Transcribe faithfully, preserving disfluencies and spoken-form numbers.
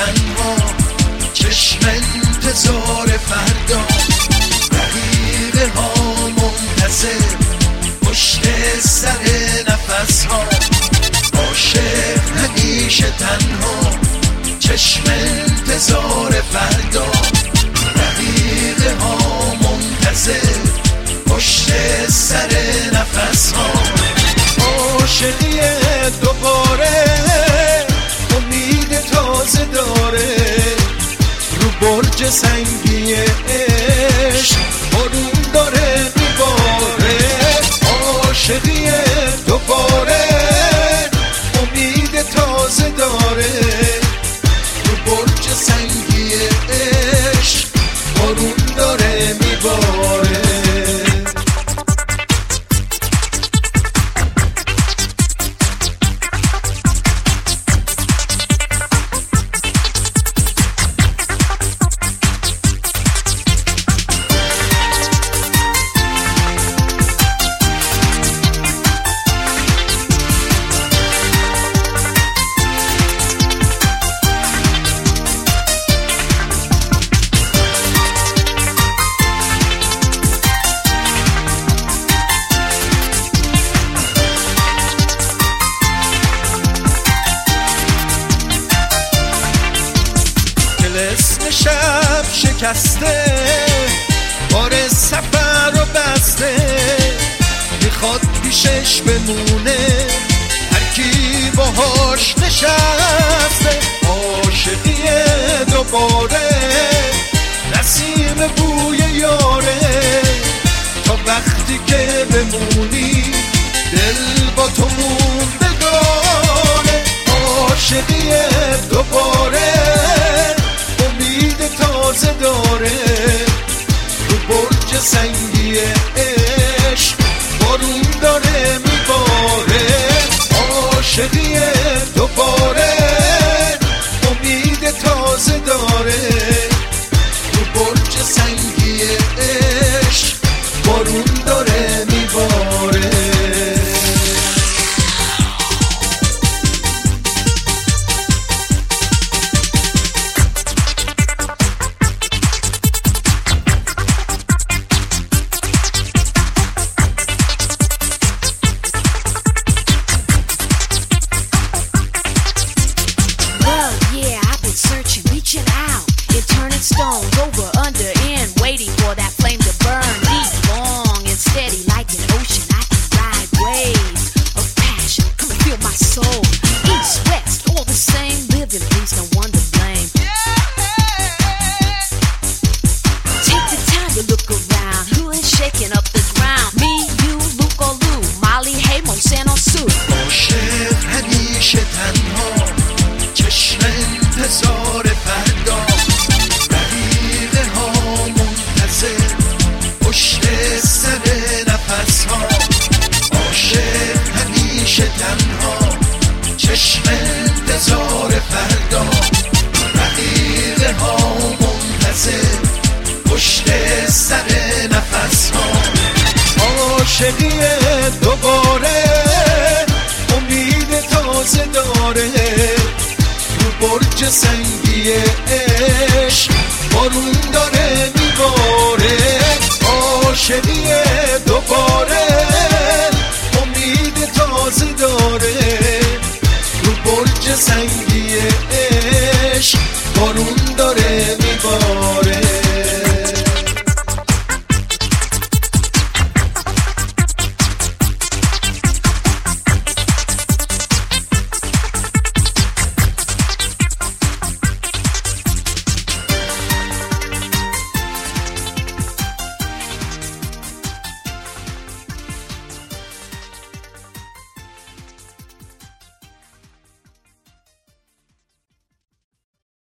تنها، چشم انتظار فردا، دقیقه ها منتظر پشت سر نفس ها، عاشق همیشه تنها، چشم انتظار فردا، دقیقه ها منتظر پشت سر نفس ها. عاشقی دوباره امید تازه داره، رو برج سنگی عشق بارون داره میباره. عاشقی دوباره امید تازه داره، رو برج سنگی عشق بارون داره میباره. اسم شب شکسته، بار سفر رو بسته، میخواد پیشش بمونه هر کی باهاش نشسته. عاشقی دوباره نسیم بوی یاره، تا وقتی که بمونی دل با تو موندگاره. عاشقی دوباره تازه داره، رو برج سنگی عشق بارون داره میباره. عاشقی دوباره امید تازه داره، رو برج سنگی عشق بارون داره میباره. Stones over, under, in, waiting for that flame to burn deep, long and steady like an ocean. I can ride waves of passion, come and feel my soul. East, west, all the same, living peace, no one to blame. Take the time to look around, who is shaking up the ground? Me, you, Luke or Lou, Molly, hey, Mo, San or Sue. عاشق همیشه تنها، چشم انتظار فردا، پشت سر نفس ها. عاشق همیشه تنها، چشم انتظار فردا، دقیقه ها منتظر پشت سر نفس ها. عاشقی دوباره امید تازه داره، رو برج سنگی عشق بارون داره میباره. عاشقی دوباره امید تازه داره، رو برج سنگی عشق بارون داره